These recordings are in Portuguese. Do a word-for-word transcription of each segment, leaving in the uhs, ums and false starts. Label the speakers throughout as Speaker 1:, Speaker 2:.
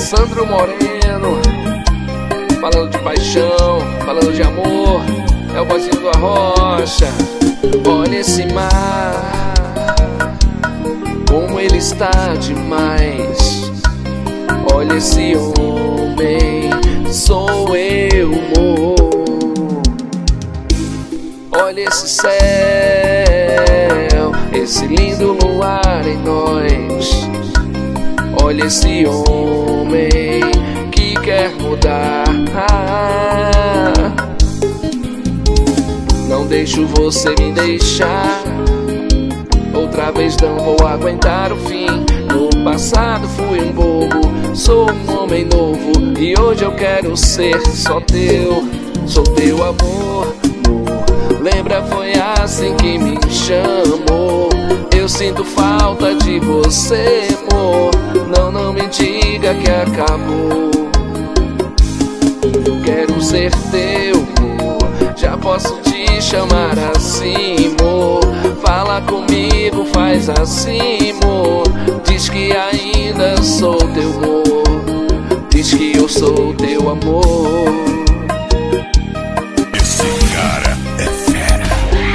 Speaker 1: Sandro Moreno, falando de paixão, falando de amor. É o vozinho do Arrocha. Olha esse mar, como ele está demais. Olha esse homem, sou eu, amor. Olha esse céu, esse lindo luar em nós. Olha esse homem que quer mudar. Não deixo você me deixar, outra vez não vou aguentar o fim. No passado fui um bobo, sou um homem novo, e hoje eu quero ser só teu, sou teu amor. Lembra, foi assim que me chamou. Eu sinto falta de você, amor. Não, não me diga que acabou. Quero ser teu, amor. Já posso te chamar assim, amor. Fala comigo, faz assim, amor. Diz que ainda sou teu amor. Diz que eu sou teu amor.
Speaker 2: Esse cara é fera.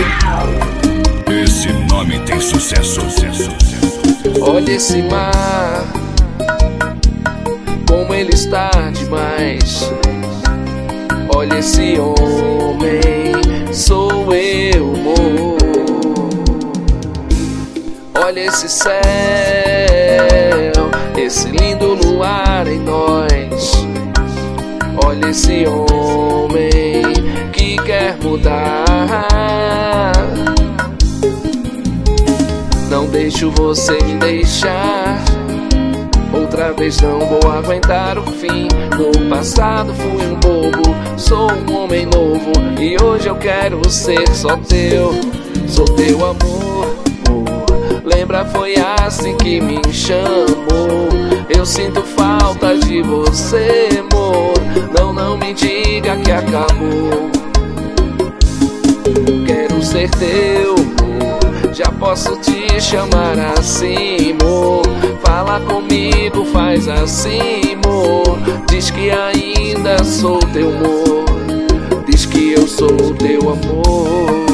Speaker 2: Esse nome tem sucesso, sucesso, sucesso.
Speaker 1: Olha esse mar, como ele está demais. Olha esse homem, sou eu, amor. Olha esse céu, esse lindo luar em nós. Olha esse homem que quer mudar. Não deixo você me deixar, outra vez não vou aguentar o fim. No passado fui um bobo, sou um homem novo, e hoje eu quero ser só teu, sou teu amor. Lembra, foi assim que me chamou. Eu sinto falta de você, amor. Não, não me diga que acabou. Quero ser teu, amor. Já posso te chamar assim, amor. Fala comigo, faz assim, amor. Diz que ainda sou teu amor. Diz que eu sou teu amor.